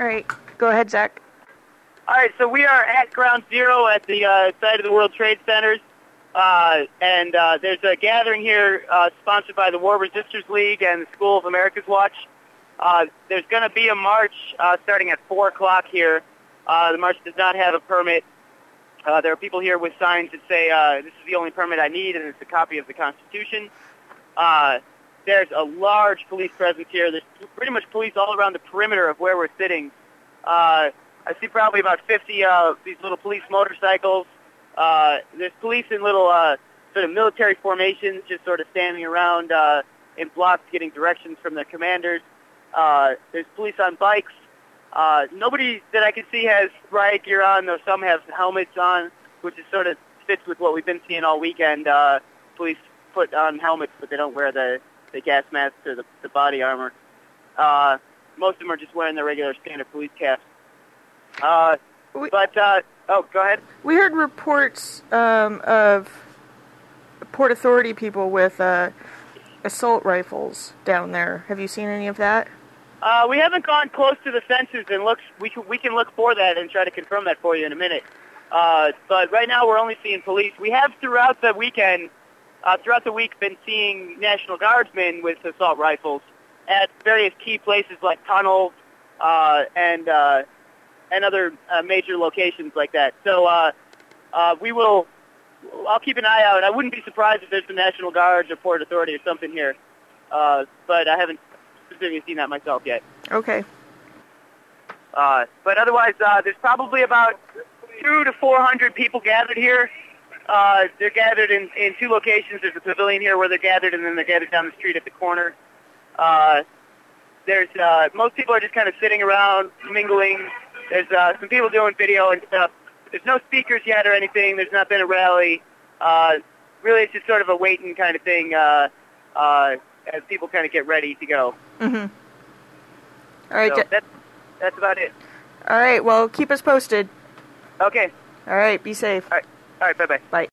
All right. Go ahead, Zach. All right, so we are at Ground Zero at the site of the World Trade Centers, and there's a gathering here sponsored by the War Resisters League and the School of America's Watch. There's going to be a march starting at 4 o'clock here. The march does not have a permit. There are people here with signs that say, this is the only permit I need, and it's a copy of the Constitution. There's a large police presence here. There's pretty much police all around the perimeter of where we're sitting. I see probably about 50 these little police motorcycles. There's police in little sort of military formations just sort of standing around in blocks getting directions from their commanders. There's police on bikes. Nobody that I can see has riot gear on, though some have helmets on, which is sort of fits with what we've been seeing all weekend. Police put on helmets, but they don't wear the gas masks or the body armor. Most of them are just wearing their regular standard police caps. Go ahead. We heard reports of Port Authority people with assault rifles down there. Have you seen any of that? We haven't gone close to the fences and looked. We can look for that and try to confirm that for you in a minute. But right now we're only seeing police. We have throughout the week, been seeing National Guardsmen with assault rifles at various key places like tunnels and other major locations like that. So I'll keep an eye out. I wouldn't be surprised if there's the National Guards or Port Authority or something here. But I haven't specifically seen that myself yet. Okay. But otherwise, there's probably about 200 to 400 people gathered here. They're gathered in two locations. There's a pavilion here where they're gathered, and then they're gathered down the street at the corner. There's most people are just kind of sitting around, mingling. There's some people doing video and stuff. There's no speakers yet or anything. There's not been a rally. Really, it's just sort of a waiting kind of thing as people kind of get ready to go. Mm-hmm. All right. So that's about it. All right. Well, keep us posted. Okay. All right. Be safe. All right. Bye-bye. Bye.